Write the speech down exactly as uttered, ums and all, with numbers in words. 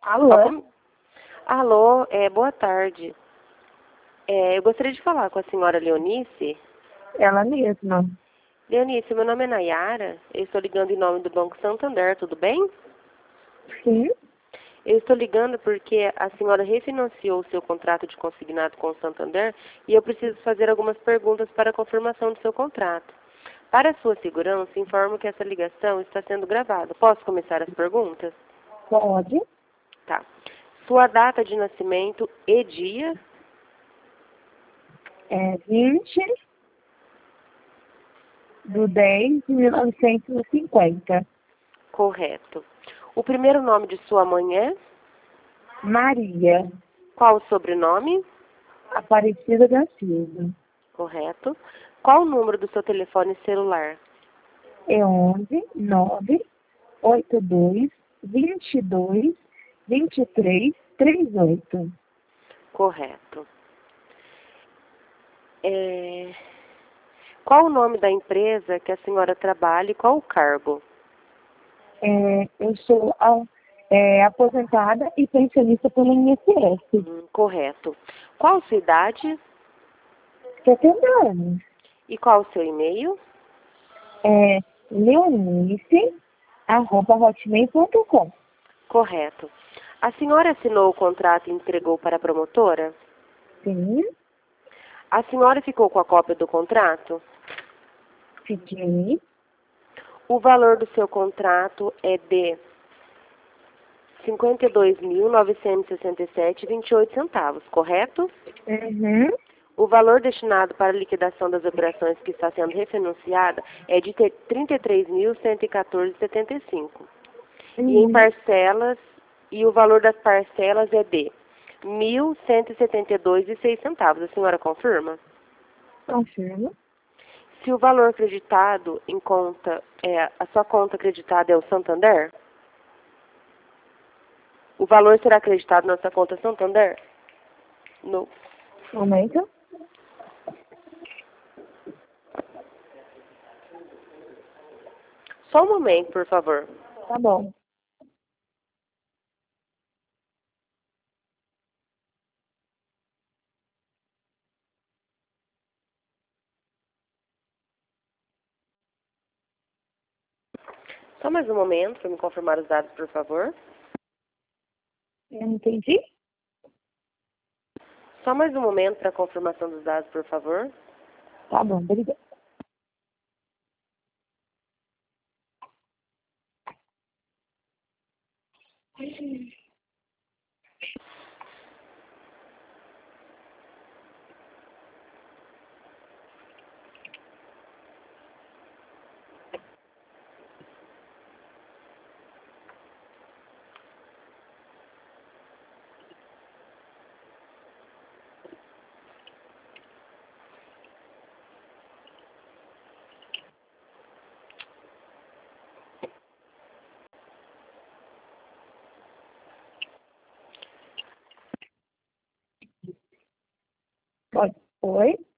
Alô? Ó, como- Alô, é, boa tarde. É, eu gostaria de falar com a senhora Leonice. Ela mesma. Leonice, meu nome é Nayara. Eu estou ligando em nome do Banco Santander, tudo bem? Sim? Eu estou ligando porque a senhora refinanciou o seu contrato de consignado com o Santander e eu preciso fazer algumas perguntas para a confirmação do seu contrato. Para a sua segurança, informo que essa ligação está sendo gravada. Posso começar as perguntas? Pode. Tá. Sua data de nascimento e dia? É vinte do dez de mil novecentos e cinquenta. Correto. O primeiro nome de sua mãe é? Maria Qual o sobrenome? Aparecida da Silva. Correto. Qual o número do seu telefone celular? É onze nove oito dois vinte e dois vinte e três trinta e oito. Correto. É... Qual o nome da empresa que a senhora trabalha e qual o cargo? É, eu sou a- é, aposentada e pensionista pelo I N S S. Hum, correto. Qual sua idade setenta anos. e qual o seu e-mail? É leonice arroba hotmail ponto com. Correto. A senhora assinou o contrato e entregou para a promotora? Sim, A senhora ficou com a cópia do contrato? fiquei. O valor do seu contrato é de cinquenta e dois mil novecentos e sessenta e sete vírgula vinte e oito centavos, correto? Uhum. O valor destinado para a liquidação das operações que está sendo refinanciada é de trinta e três mil cento e quatorze vírgula setenta e cinco. E em Uhum. parcelas, e o valor das parcelas é de mil cento e setenta e dois vírgula seis centavos. A senhora confirma? Confirmo. Se o valor acreditado em conta, é, a sua conta acreditada é o Santander, o valor será acreditado na sua conta Santander? No. Momento. Só um momento, por favor. Tá bom. Só mais um momento para me confirmar os dados, por favor. Eu não entendi. Só mais um momento para a confirmação dos dados, por favor. Tá bom, obrigada. Pode. Oi?